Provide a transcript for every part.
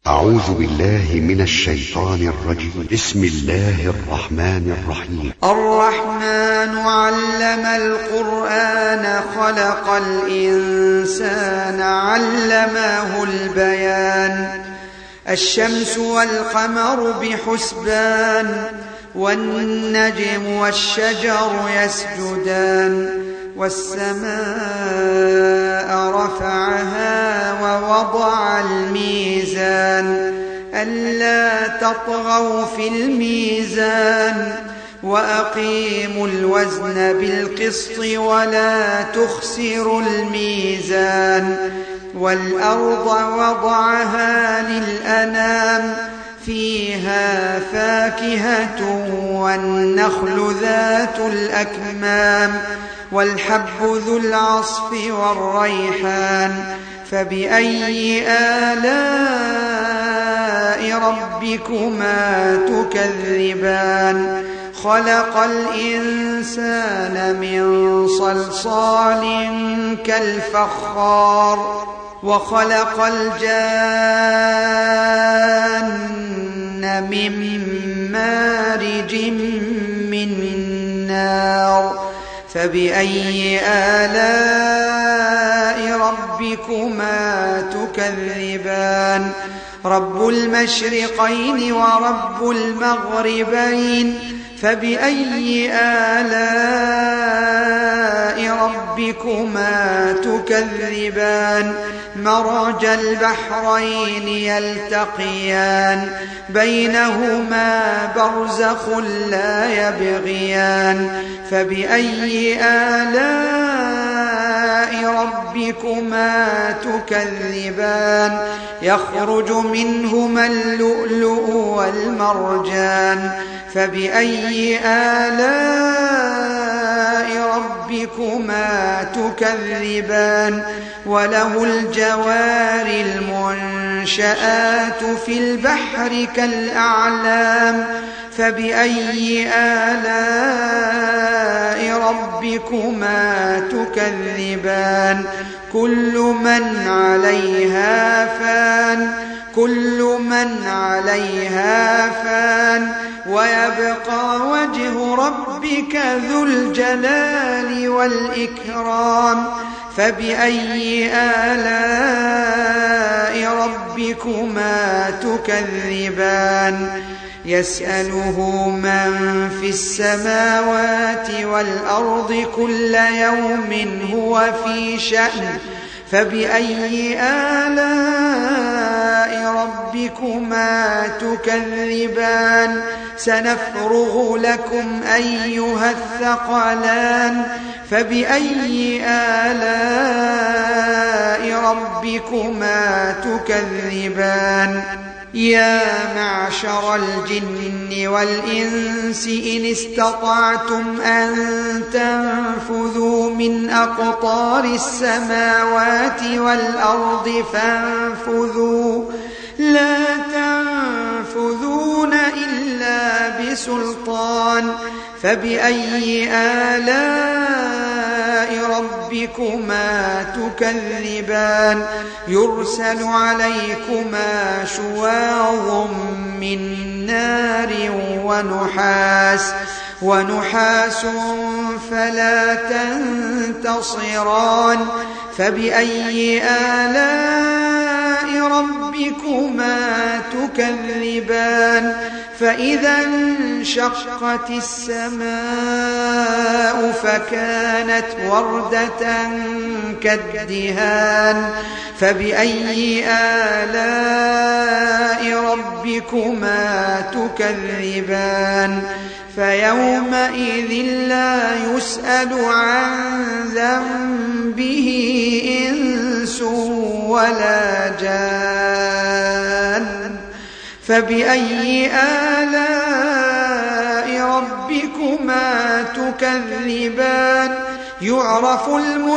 أعوذ بالله من الشيطان الرجيم. بسم الله الرحمن الرحيم. الرحمن علم القرآن خلق الإنسان علمه البيان. الشمس والقمر بحسبان والنجم والشجر يسجدان والسماء رفعها ووضع الميزان ألا تطغوا في الميزان وأقيموا الوزن بالقسط ولا تخسروا الميزان والأرض وضعها للأنام فيها فاكهة والنخل ذات الأكمام والحب ذو العصف والريحان فبأي آلاء ربكما تكذبان. خلق الإنسان من صلصال كالفخار وخلق الجان من مارج من نار فبأي آلاء ربكما تكذبان. رب المشرقين ورب المغربين فبأي آلاء ربكما تكذبان. مرج البحرين يلتقيان بينهما برزخ لا يبغيان فبأي آلاء ربكما تكذبان. يخرج منهما اللؤلؤ والمرجان فبأي آلاء ربكما تكذبان. وله الجوار المنشآت في البحر كالأعلام فبأي آلاء ربكما تكذبان. كل من عليها فان ويبقى وجه ربك ذو الجلال والإكرام فبأي آلاء ربكما تكذبان. يسأله من في السماوات والأرض كل يوم هو في شأن فبأي آلاء ربكما تكذبان. سنفرغ لكم أيها الثقلان فبأي آلاء ربكما تكذبان. يا معشر الجن والإنس إن استطعتم أن تنفذوا من أقطار السماوات والأرض فانفذوا لا تنفذون إلا بسلطان فبأي آلاء ربكما تكذبان. يرسل عليكما شواظ من نار ونحاس فلا تنتصران فبأي آلاء ربكما تكذبان. فإذا انشقت السماء فكانت وردة كالدهان فبأي آلاء ربكما تكذبان. فيومئذ لا يسأل عن ذنبه إنس ولا جان فبأي آلاء ربكما تكذبان. يعرف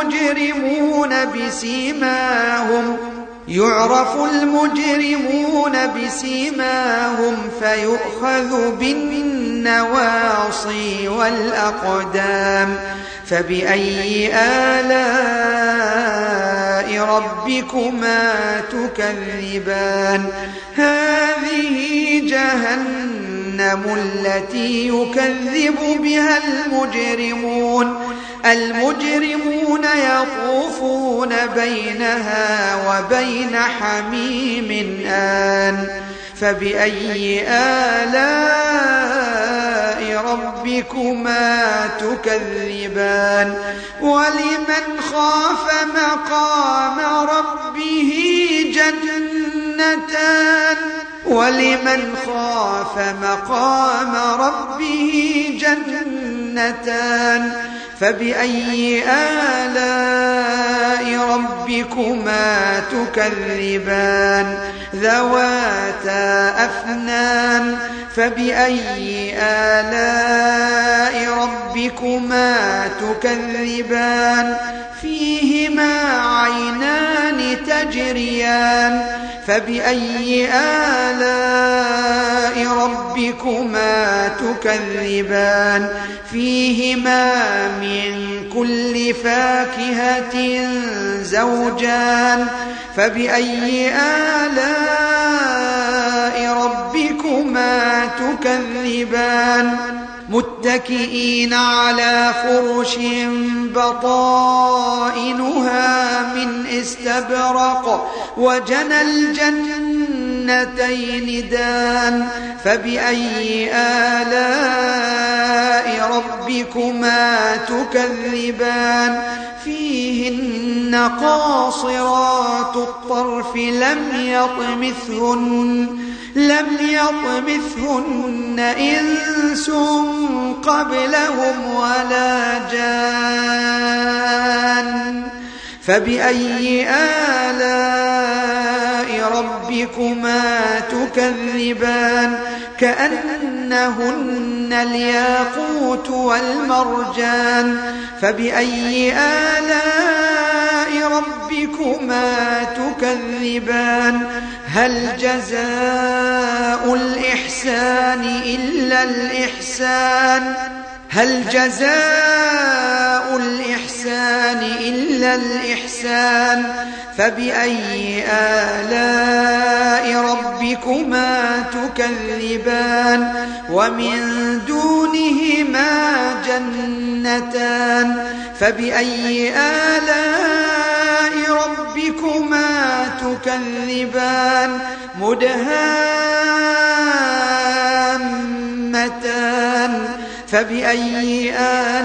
المجرمون بسيماهم فيؤخذ بالنواصي والأقدام فبأي آلاء ربكما تكذبان جهنم التي يكذب بها المجرمون يطوفون بينها وبين حميم آن فبأي آلاء ربكما تكذبان ولمن خاف مقام ربه جنتان فبأي آلاء ربكما تكذبان ذواتا أفنان فبأي آلاء ربكما تكذبان فيهما عينان تجريان فبأي آلاء ربكما تكذبان فيهما من كل فاكهة زوجان فبأي آلاء ربكما تكذبان متكئين على فرش بطائنها من استبرق وجنى الجنتين دان فبأي آلاء ربكما تكذبان فيهن قاصرات الطرف لم يطمثهن إنس قبلهم ولا جان فبأي آلاء ربكما تكذبان كأنهن الياقوت والمرجان فبأي آلاء ربكما تكذبان هل جزاء الإحسان إلا الإحسان فبأي آلاء ربكما تكذبان ومن دونهما جنتان فبأي آلاء ربكما تكذبان مدهامتان فبأي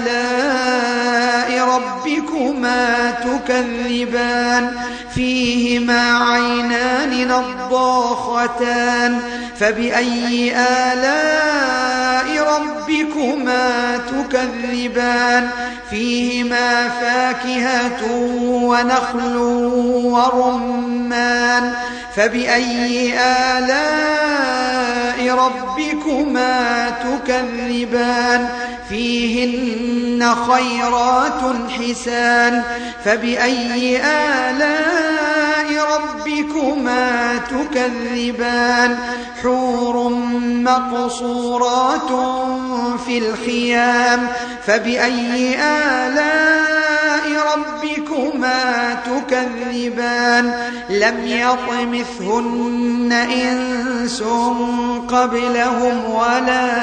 آلاء ربكما تكذبان فيهما عينان نضاختان فبأي آلاء ربكما تكذبان فيهما فاكهة ونخل ورمان فبأي آلاء ربكما تكذبان فيهن خيرات حسان فبأي آلاء ربكما تكذبان حور مقصورات في الخيام فبأي آلاء ربكما تكذبان لم يطمثهن إنس قبلهم ولا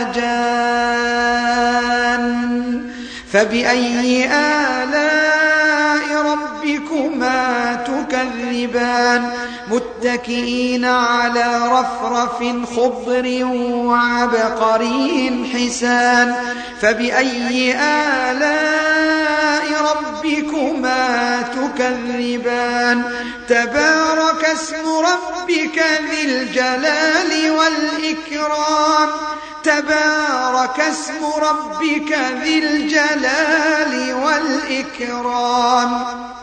جان فبأي آلاء ربكما تكذبان متكئين على رفرف خضر وعبقري حسان فبأي آلاء ربكما تكذبان تبارك اسم ربك ذي الجلال والإكرام تبارك اسم ربك ذي الجلال والإكرام